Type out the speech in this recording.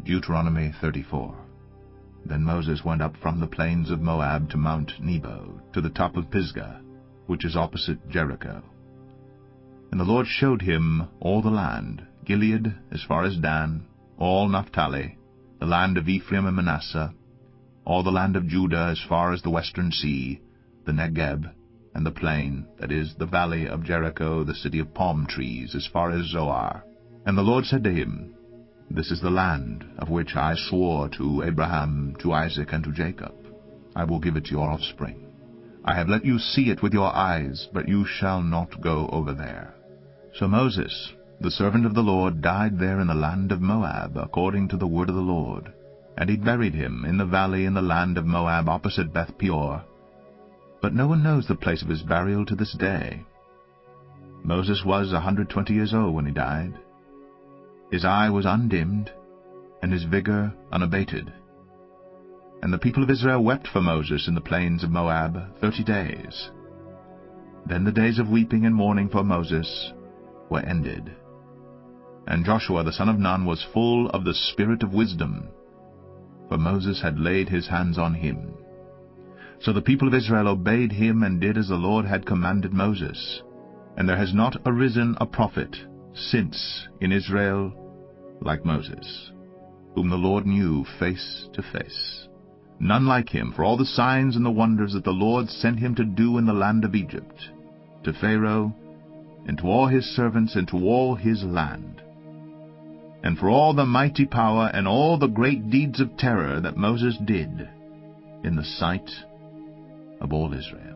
Deuteronomy 34. Then Moses went up from the plains of Moab to Mount Nebo, to the top of Pisgah, which is opposite Jericho. And the Lord showed him all the land, Gilead as far as Dan, all Naphtali, the land of Ephraim and Manasseh, all the land of Judah as far as the western sea, the Negeb, and the plain, that is, the valley of Jericho, the city of palm trees, as far as Zoar. And the Lord said to him, This is the land of which I swore to Abraham, to Isaac, and to Jacob. I will give it to your offspring. I have let you see it with your eyes, but you shall not go over there. So Moses, the servant of the Lord, died there in the land of Moab, according to the word of the Lord. And he buried him in the valley in the land of Moab, opposite Beth Peor. But no one knows the place of his burial to this day. Moses was 120 years old when he died. His eye was undimmed, and his vigor unabated. And the people of Israel wept for Moses in the plains of Moab 30 days. Then the days of weeping and mourning for Moses were ended. And Joshua the son of Nun was full of the spirit of wisdom, for Moses had laid his hands on him. So the people of Israel obeyed him and did as the Lord had commanded Moses. And there has not arisen a prophet since in Israel like Moses, whom the Lord knew face to face. None like him, for all the signs and the wonders that the Lord sent him to do in the land of Egypt, to Pharaoh, and to all his servants, and to all his land, and for all the mighty power and all the great deeds of terror that Moses did in the sight of all Israel.